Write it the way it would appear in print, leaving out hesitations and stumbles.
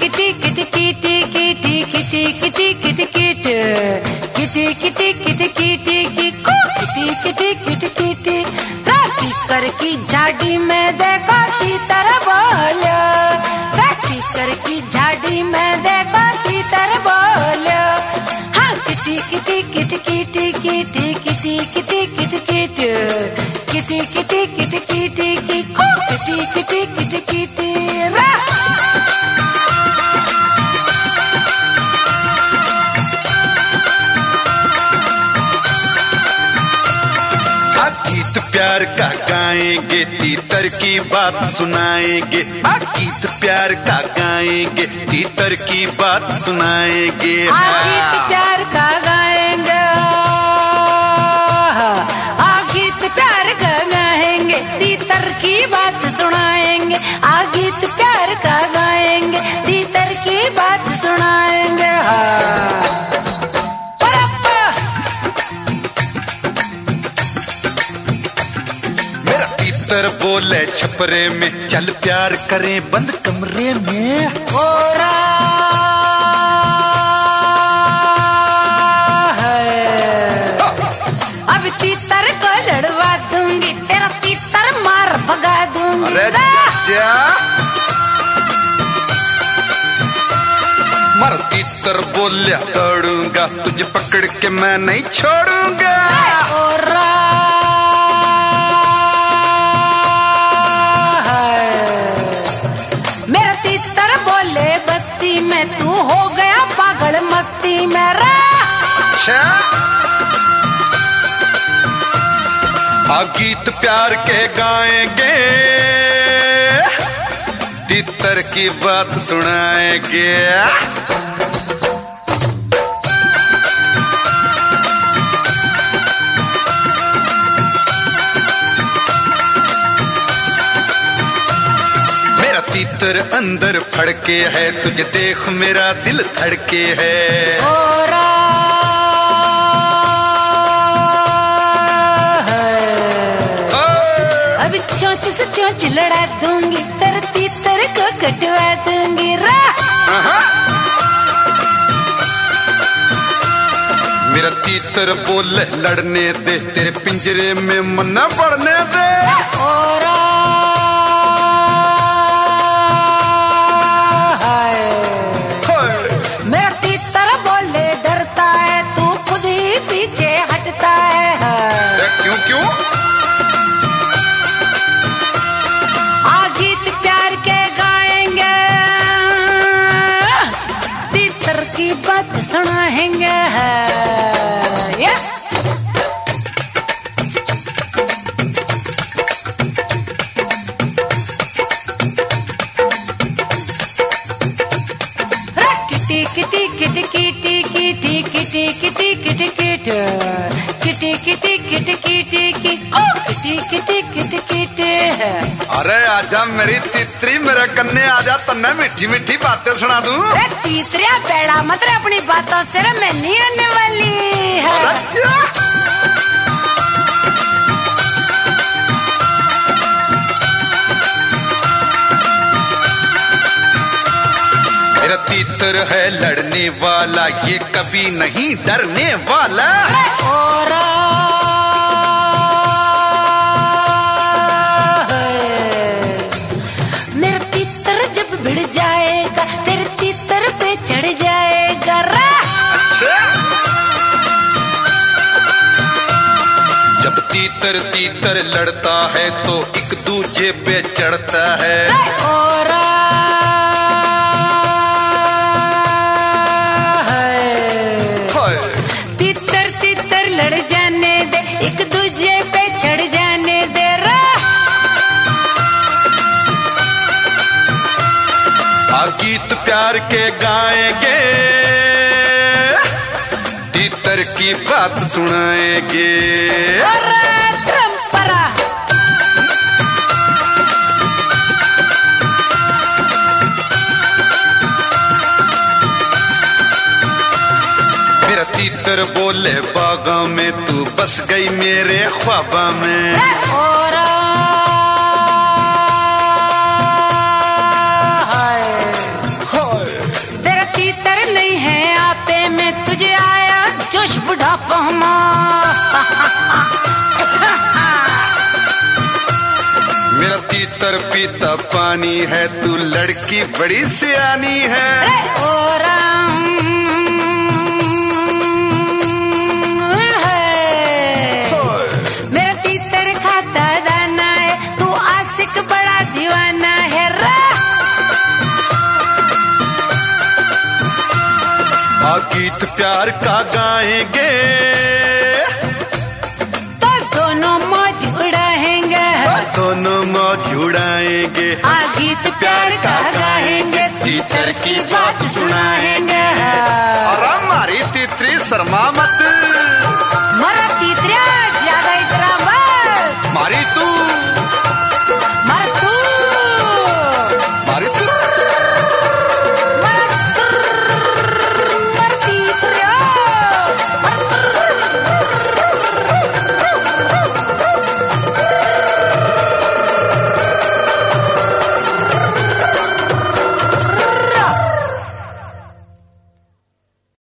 Kitty किटी किटी किटी किटी किटी किटी किटी किटी किटी किटी किटी किटी किटी किटी राखी कर की झाड़ी में देखो तीतर बोलो, राखी कर की झाड़ी में देखो तीतर बोलो। हाँ किटी किटी किटी किटी किटी किटी किटी किटी किटी किटी किटी किटी किटी किटी किटी किटी गीत प्यार का गाएंगे, तीतर की बात सुनाएंगे। गीत प्यार का गाएंगे, तीतर की बात सुनाएंगे। गीत प्यार का गाएंगे, गीत प्यार का गाएंगे, तीतर की बात सुनाएंगे। गीत प्यार का गाएंगे, तीतर की बात सुनाएंगे। तीतर बोले छपरे में, चल प्यार करें बंद कमरे में। अब तीतर को लड़वा दूंगी, तेरा तीतर मार भगा दूंगी। अरे क्या मर तीतर बोलिया तोड़ूंगा, तुझे पकड़ के मैं नहीं छोड़ूंगा। में तू हो गया पागल मस्ती में गीत प्यार के गाएंगे, तीतर की बात सुनाएंगे। तीतर अंदर फड़के है, तुझे देख मेरा दिल धड़के है। अभी चोंच से चोंच लड़ा दूंगी, तेरे तीतर को कटवा दूंगी। मेरा तीतर बोले लड़ने दे, तेरे पिंजरे में मन न पड़ने दे। सुनाएंगे किटी किटी किटी किटी किटी किटी किटी किटी किटी किटी किटी किटी किटी किटी किटी किटी किटी। अरे आजा मेरी तीतरी, मेरे कन्ने आजा, तन्ने मीठी मीठी बातें सुना दूं। तीतरिया बेड़ा मतलब अपनी बातों से मैं नहीं आने वाली है। मेरा तीतर है लड़ने वाला, ये कभी नहीं डरने वाला। मेरा तीतर जब भिड़ जाएगा, तेरे तीतर पे चढ़ जाएगा। अच्छा जब तीतर तीतर लड़ता है तो एक दूजे पे चढ़ता है। तीतर तीतर लड़ जाने दे, एक दूजे पे चढ़ जाने दे। गीत प्यार के गाएंगे, तीतर की बात सुनाएंगे। मेरा तीतर बोले बागा में, तू बस गई मेरे ख्वाबा में। आयुष बुढ़ापा मेरा तीतर पीता पानी है, तू लड़की बड़ी सियानी है। मेरा तीतर खाता दाना है, तू आशिक बड़ा दीवाना है रा। गीत प्यार का गाएंगे तो दोनों मौज उड़ाएंगे, दोनों मौज उड़ाएंगे। गीत प्यार का गाएंगे, तीतर की बात सुनाएंगे। और हमारी तीतरी शर्मा मत।